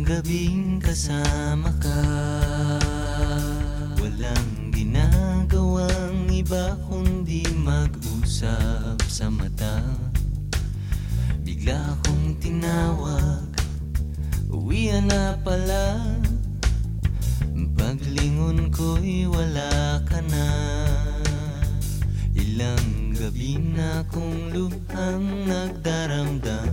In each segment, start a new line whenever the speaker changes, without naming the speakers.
gabing kasama ka. Walang ginagawang iba kundi mag-usap sa mata. Bigla akong tinawag, uwian na pala. Paglingon ko'y wala ka na. Ilang gabi na kong lubhang nagdaramdam.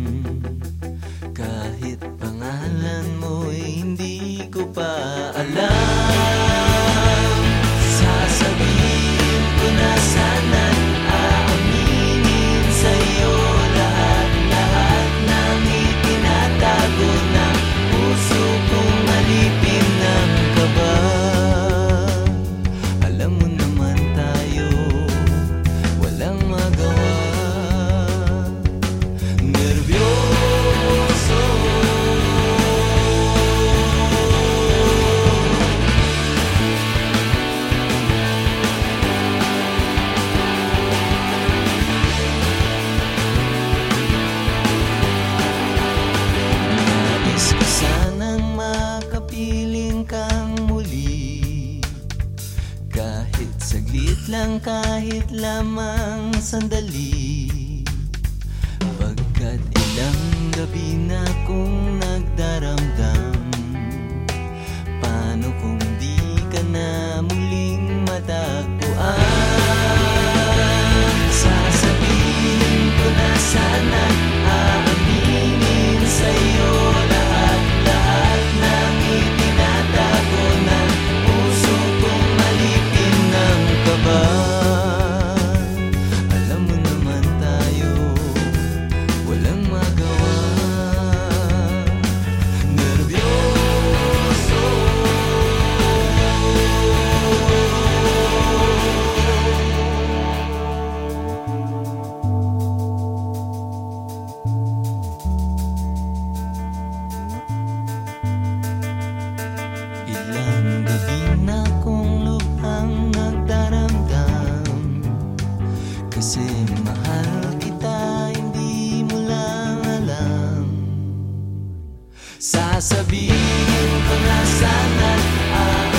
Kahit pangalan mo'y hindi ko pa alam. Sasabihin ko na sana't aaminin sa'yo lahat-lahat ng itinatago ng puso kong alipin ng kaba. Alam mo naman tayo, walang magawa. Nervyoso, nais ko sanang makapiling kang muli. Kahit saglit lang, kahit lamang sandali. Pagkat ilang gabi na kong nagdaramdam. Paano kung di ka na muling matagpuan? Sasabihin ko na sana, aaminin sa'yo lahat-lahat ng itinatago ng puso kong alipin ng kaba. Alam mo naman tayo, walang magawa. Nervyoso, ilang gabi na kong lubhang nagdaramdam. Kasi mahal kita, hindi mo lang alam. Sasabihin ko na sana't